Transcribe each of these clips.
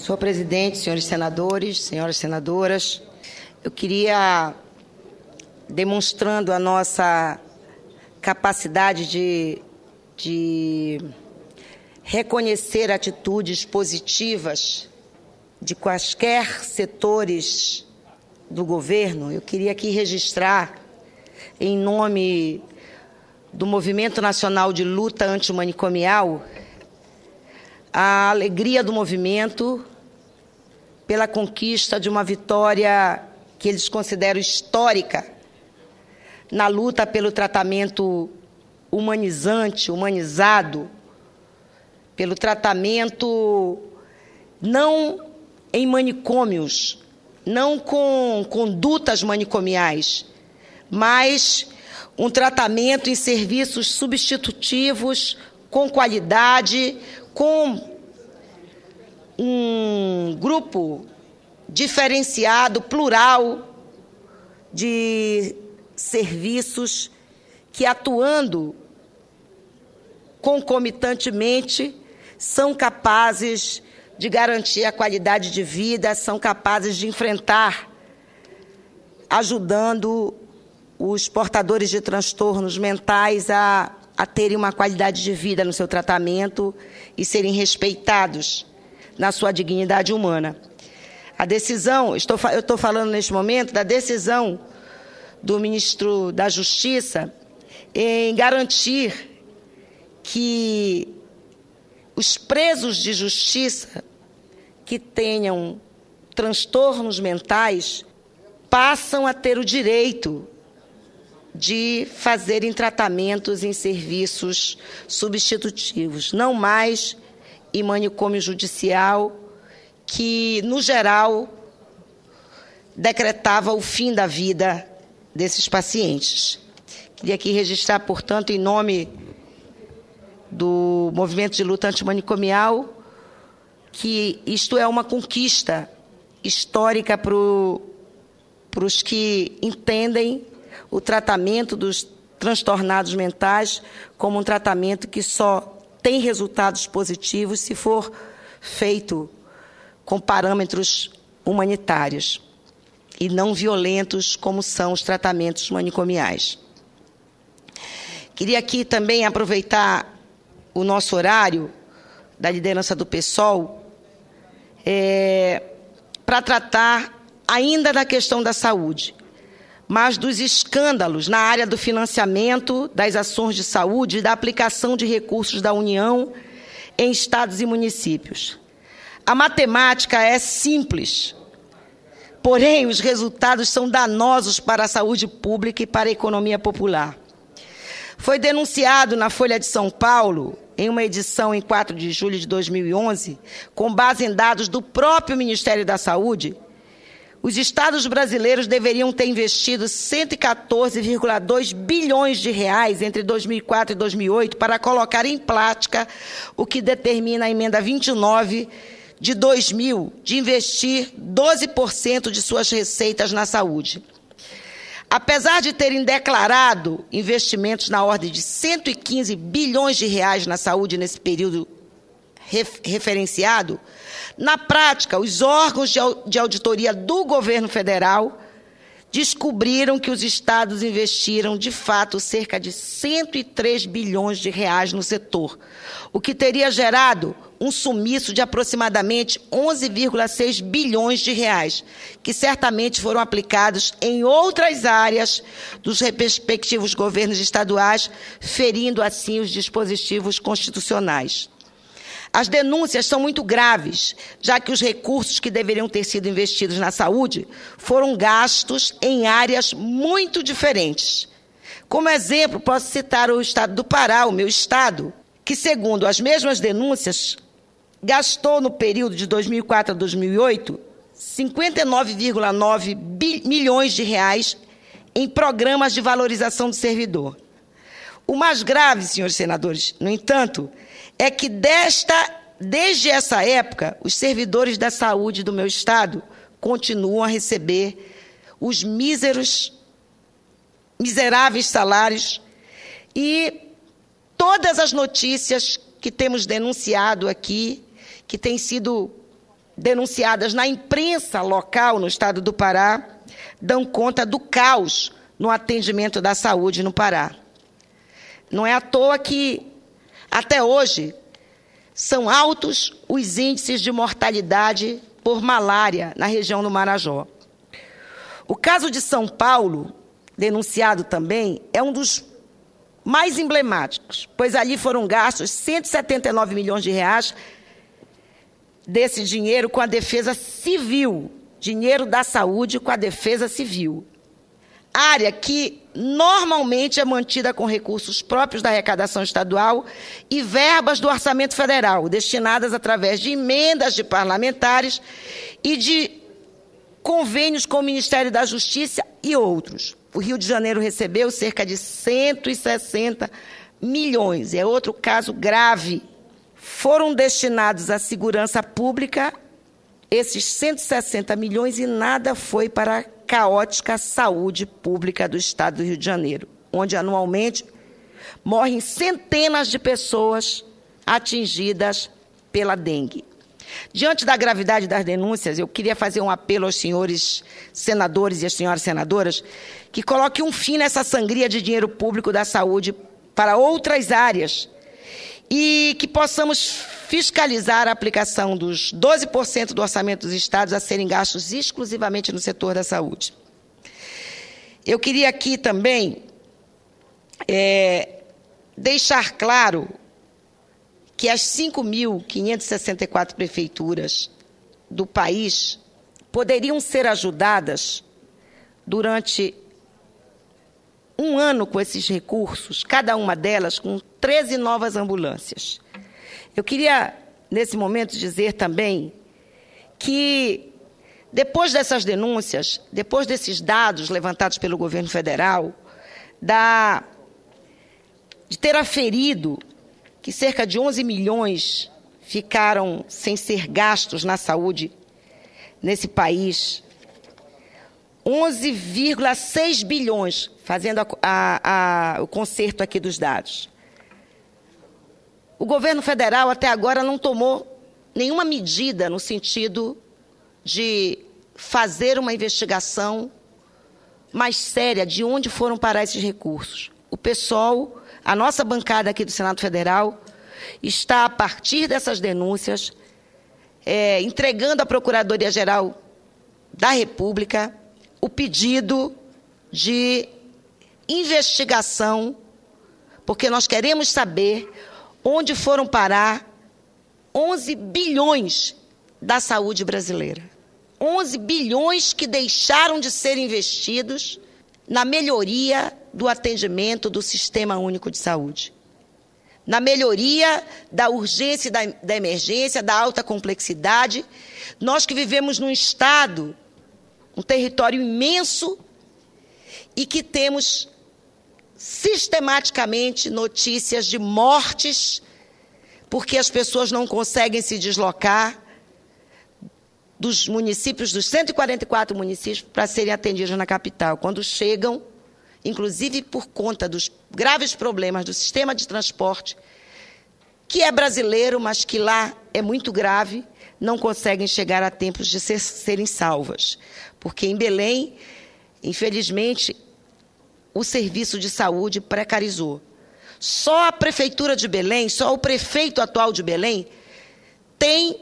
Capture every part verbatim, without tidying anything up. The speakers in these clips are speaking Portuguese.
Senhor presidente, senhores senadores, senhoras senadoras, eu queria, demonstrando a nossa capacidade de, de reconhecer atitudes positivas de quaisquer setores do governo, eu queria aqui registrar, em nome do Movimento Nacional de Luta Antimanicomial, a alegria do movimento pela conquista de uma vitória que eles consideram histórica na luta pelo tratamento humanizante, humanizado, pelo tratamento não em manicômios, não com condutas manicomiais, mas um tratamento em serviços substitutivos, com qualidade, com um grupo diferenciado, plural, de serviços que, atuando concomitantemente, são capazes de garantir a qualidade de vida, são capazes de enfrentar, ajudando os portadores de transtornos mentais a, a terem uma qualidade de vida no seu tratamento e serem respeitados na sua dignidade humana. A decisão, estou, eu estou falando neste momento da decisão do ministro da Justiça em garantir que os presos de justiça que tenham transtornos mentais passam a ter o direito de fazerem tratamentos em serviços substitutivos, não mais em manicômio judicial, que, no geral, decretava o fim da vida desses pacientes. Queria aqui registrar, portanto, em nome do Movimento de Luta Antimanicomial, que isto é uma conquista histórica para os que entendem o tratamento dos transtornados mentais como um tratamento que só tem resultados positivos se for feito com parâmetros humanitários e não violentos como são os tratamentos manicomiais. Queria aqui também aproveitar o nosso horário da liderança do PSOL é, para tratar ainda da questão da saúde, mas dos escândalos na área do financiamento das ações de saúde e da aplicação de recursos da União em estados e municípios. A matemática é simples, porém os resultados são danosos para a saúde pública e para a economia popular. Foi denunciado na Folha de São Paulo, em uma edição em quatro de julho de dois mil e onze, com base em dados do próprio Ministério da Saúde, os estados brasileiros deveriam ter investido cento e quatorze vírgula dois bilhões de reais entre dois mil e quatro e dois mil e oito para colocar em prática o que determina a emenda vinte e nove de dois mil, de investir doze por cento de suas receitas na saúde. Apesar de terem declarado investimentos na ordem de cento e quinze bilhões de reais na saúde nesse período referenciado, na prática, os órgãos de auditoria do governo federal descobriram que os estados investiram, de fato, cerca de cento e três bilhões de reais no setor, o que teria gerado um sumiço de aproximadamente onze vírgula seis bilhões de reais, que certamente foram aplicados em outras áreas dos respectivos governos estaduais, ferindo assim os dispositivos constitucionais. As denúncias são muito graves, já que os recursos que deveriam ter sido investidos na saúde foram gastos em áreas muito diferentes. Como exemplo, posso citar o estado do Pará, o meu estado, que, segundo as mesmas denúncias, gastou no período de dois mil e quatro a dois mil e oito cinquenta e nove vírgula nove milhões de reais em programas de valorização do servidor. O mais grave, senhores senadores, no entanto, é que desta, desde essa época, os servidores da saúde do meu estado continuam a receber os míseros, miseráveis salários e todas as notícias que temos denunciado aqui, que têm sido denunciadas na imprensa local no estado do Pará dão conta do caos no atendimento da saúde no Pará. Não é à toa que, até hoje, são altos os índices de mortalidade por malária na região do Marajó. O caso de São Paulo, denunciado também, é um dos mais emblemáticos, pois ali foram gastos cento e setenta e nove milhões de reais desse dinheiro com a defesa civil, dinheiro da saúde com a defesa civil. Área que normalmente é mantida com recursos próprios da arrecadação estadual e verbas do orçamento federal, destinadas através de emendas de parlamentares e de convênios com o Ministério da Justiça e outros. O Rio de Janeiro recebeu cerca de cento e sessenta milhões. É outro caso grave. Foram destinados à segurança pública esses cento e sessenta milhões e nada foi para a caótica saúde pública do estado do Rio de Janeiro, onde anualmente morrem centenas de pessoas atingidas pela dengue. Diante da gravidade das denúncias, eu queria fazer um apelo aos senhores senadores e às senhoras senadoras que coloquem um fim nessa sangria de dinheiro público da saúde para outras áreas e que possamos fiscalizar a aplicação dos doze por cento do orçamento dos estados a serem gastos exclusivamente no setor da saúde. Eu queria aqui também é, deixar claro que as cinco mil quinhentas e sessenta e quatro prefeituras do país poderiam ser ajudadas durante um ano com esses recursos, cada uma delas com treze novas ambulâncias. Eu queria, nesse momento, dizer também que, depois dessas denúncias, depois desses dados levantados pelo governo federal, da, de ter aferido que cerca de onze milhões ficaram sem ser gastos na saúde nesse país, onze vírgula seis bilhões, fazendo a, a, a, o conserto aqui dos dados. O governo federal até agora não tomou nenhuma medida no sentido de fazer uma investigação mais séria de onde foram parar esses recursos. O PSOL, a nossa bancada aqui do Senado Federal, está, a partir dessas denúncias, é, entregando à Procuradoria-Geral da República o pedido de investigação, porque nós queremos saber onde foram parar onze bilhões da saúde brasileira. onze bilhões que deixaram de ser investidos na melhoria do atendimento do Sistema Único de Saúde, na melhoria da urgência e da, da emergência, da alta complexidade. Nós que vivemos num estado, um território imenso, e que temos sistematicamente notícias de mortes porque as pessoas não conseguem se deslocar dos municípios, dos cento e quarenta e quatro municípios, para serem atendidos na capital. Quando chegam, inclusive por conta dos graves problemas do sistema de transporte, que é brasileiro, mas que lá é muito grave, não conseguem chegar a tempos de ser, serem salvas. Porque em Belém, infelizmente, o serviço de saúde precarizou. Só a Prefeitura de Belém, só o prefeito atual de Belém, tem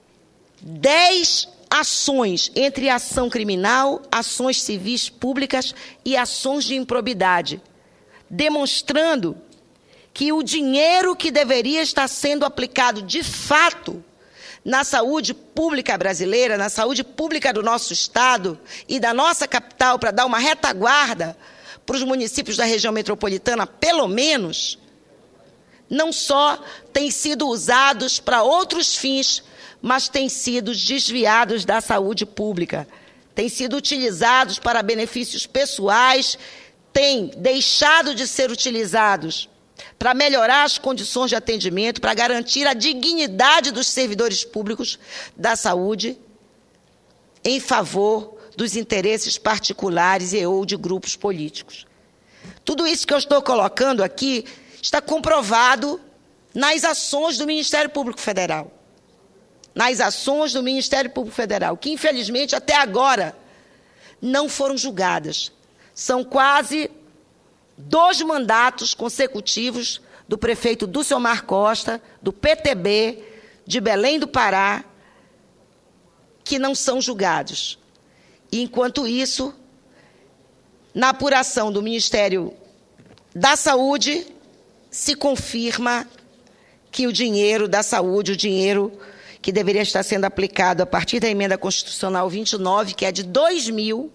dez ações, entre ação criminal, ações civis públicas e ações de improbidade, demonstrando que o dinheiro que deveria estar sendo aplicado de fato na saúde pública brasileira, na saúde pública do nosso estado e da nossa capital, para dar uma retaguarda para os municípios da região metropolitana, pelo menos, não só têm sido usados para outros fins, mas têm sido desviados da saúde pública, têm sido utilizados para benefícios pessoais, têm deixado de ser utilizados para melhorar as condições de atendimento, para garantir a dignidade dos servidores públicos da saúde, em favor dos interesses particulares e ou de grupos políticos. Tudo isso que eu estou colocando aqui está comprovado nas ações do Ministério Público Federal. nas ações do Ministério Público Federal, que, infelizmente, até agora não foram julgadas. São quase dois mandatos consecutivos do prefeito Dulciomar Costa, do P T B, de Belém do Pará, que não são julgados. E, enquanto isso, na apuração do Ministério da Saúde, se confirma que o dinheiro da saúde, o dinheiro que deveria estar sendo aplicado a partir da emenda constitucional vinte e nove, que é de dois mil,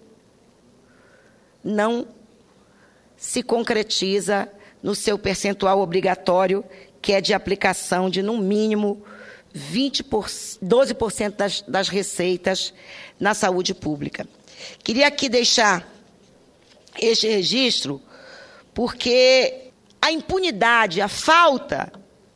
não se concretiza no seu percentual obrigatório, que é de aplicação de, no mínimo, vinte por cento, doze por cento das, das receitas na saúde pública. Queria aqui deixar este registro, porque a impunidade, a falta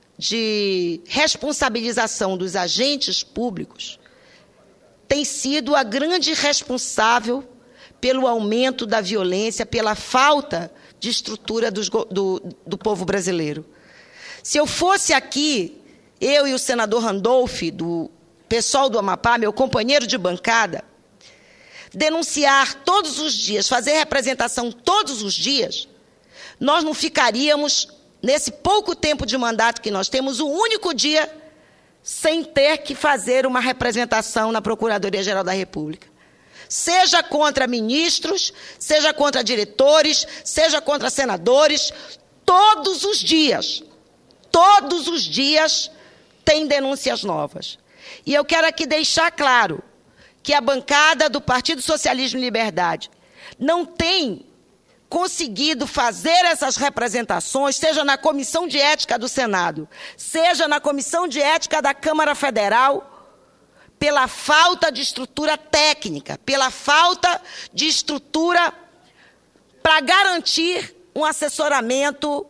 de responsabilização dos agentes públicos tem sido a grande responsável pelo aumento da violência, pela falta de estrutura dos, do, do povo brasileiro. Se eu fosse aqui, eu e o senador Randolph, do pessoal do Amapá, meu companheiro de bancada, denunciar todos os dias, fazer representação todos os dias, nós não ficaríamos, nesse pouco tempo de mandato que nós temos, um único dia sem ter que fazer uma representação na Procuradoria-Geral da República. Seja contra ministros, seja contra diretores, seja contra senadores, todos os dias, todos os dias tem denúncias novas. E eu quero aqui deixar claro que a bancada do Partido Socialismo e Liberdade não tem conseguido fazer essas representações, seja na Comissão de Ética do Senado, seja na Comissão de Ética da Câmara Federal, pela falta de estrutura técnica, pela falta de estrutura para garantir um assessoramento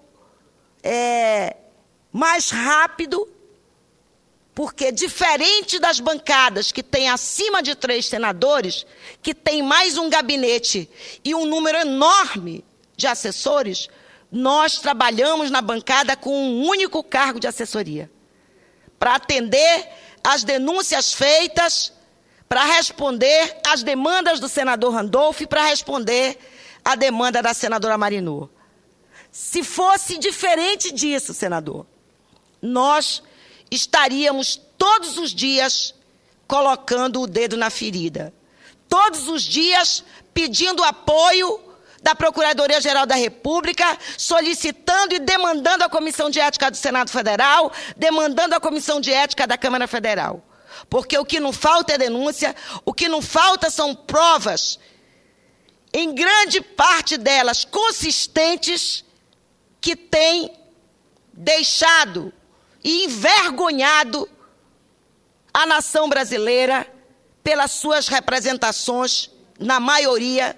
é, mais rápido, porque, diferente das bancadas que têm acima de três senadores, que tem mais um gabinete e um número enorme de assessores, nós trabalhamos na bancada com um único cargo de assessoria, para atender as denúncias feitas, para responder às demandas do senador Randolph e para responder à demanda da senadora Marinô. Se fosse diferente disso, senador, nós estaríamos todos os dias colocando o dedo na ferida, todos os dias pedindo apoio da Procuradoria-Geral da República, solicitando e demandando a Comissão de Ética do Senado Federal, demandando a Comissão de Ética da Câmara Federal. Porque o que não falta é denúncia, o que não falta são provas, em grande parte delas consistentes, que têm deixado e envergonhado a nação brasileira pelas suas representações, na maioria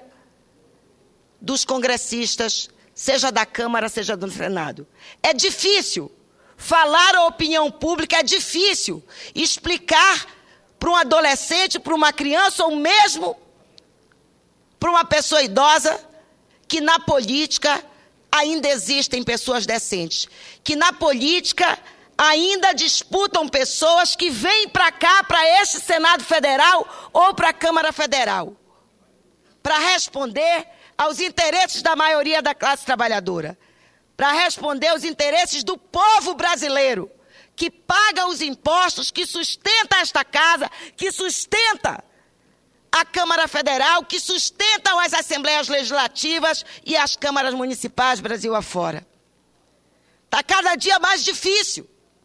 dos congressistas, seja da Câmara, seja do Senado. É difícil falar à opinião pública, é difícil explicar para um adolescente, para uma criança ou mesmo para uma pessoa idosa que na política ainda existem pessoas decentes, que na política ainda disputam pessoas que vêm para cá, para este Senado Federal ou para a Câmara Federal, para responder aos interesses da maioria da classe trabalhadora, para responder aos interesses do povo brasileiro, que paga os impostos, que sustenta esta casa, que sustenta a Câmara Federal, que sustentam as Assembleias Legislativas e as câmaras municipais Brasil afora. Está cada dia mais difícil.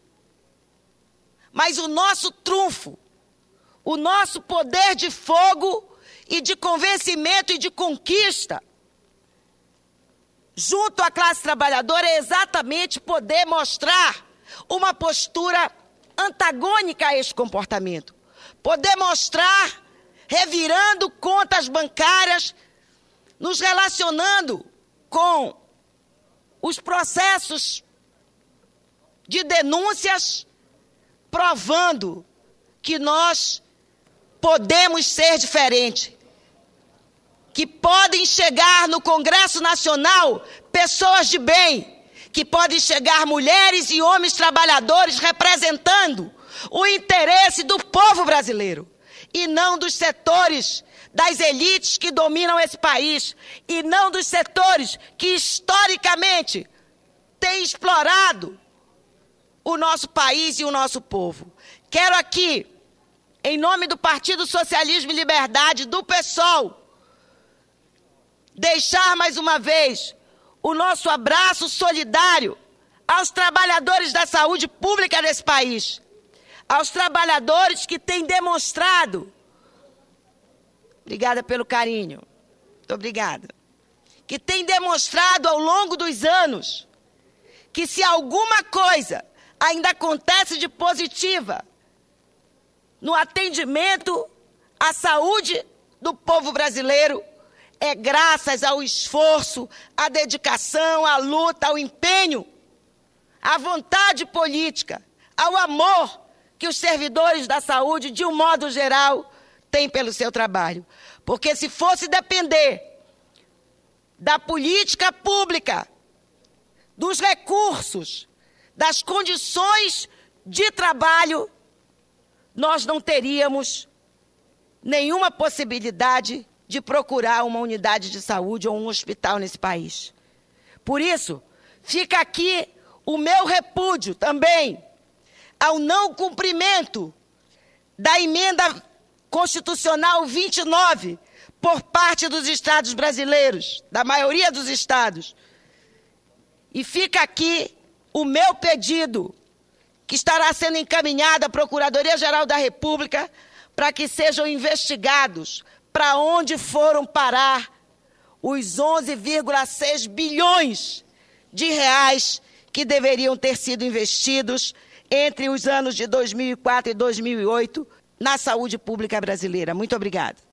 Mas o nosso trunfo, o nosso poder de fogo e de convencimento e de conquista, junto à classe trabalhadora, é exatamente poder mostrar uma postura antagônica a este comportamento. Poder mostrar, revirando contas bancárias, nos relacionando com os processos de denúncias, provando que nós podemos ser diferentes, que podem chegar no Congresso Nacional pessoas de bem, que podem chegar mulheres e homens trabalhadores representando o interesse do povo brasileiro e não dos setores das elites que dominam esse país e não dos setores que historicamente têm explorado o nosso país e o nosso povo. Quero aqui, em nome do Partido Socialismo e Liberdade, do PSOL, deixar mais uma vez o nosso abraço solidário aos trabalhadores da saúde pública desse país, aos trabalhadores que têm demonstrado, obrigada pelo carinho, muito obrigada, que têm demonstrado ao longo dos anos que se alguma coisa ainda acontece de positiva no atendimento à saúde do povo brasileiro, é graças ao esforço, à dedicação, à luta, ao empenho, à vontade política, ao amor que os servidores da saúde, de um modo geral, têm pelo seu trabalho. Porque se fosse depender da política pública, dos recursos, das condições de trabalho, nós não teríamos nenhuma possibilidade de procurar uma unidade de saúde ou um hospital nesse país. Por isso, fica aqui o meu repúdio também ao não cumprimento da emenda constitucional vinte e nove por parte dos estados brasileiros, da maioria dos estados. E fica aqui o meu pedido, que estará sendo encaminhado à Procuradoria-Geral da República para que sejam investigados para onde foram parar os onze vírgula seis bilhões de reais que deveriam ter sido investidos entre os anos de dois mil e quatro e dois mil e oito na saúde pública brasileira. Muito obrigada.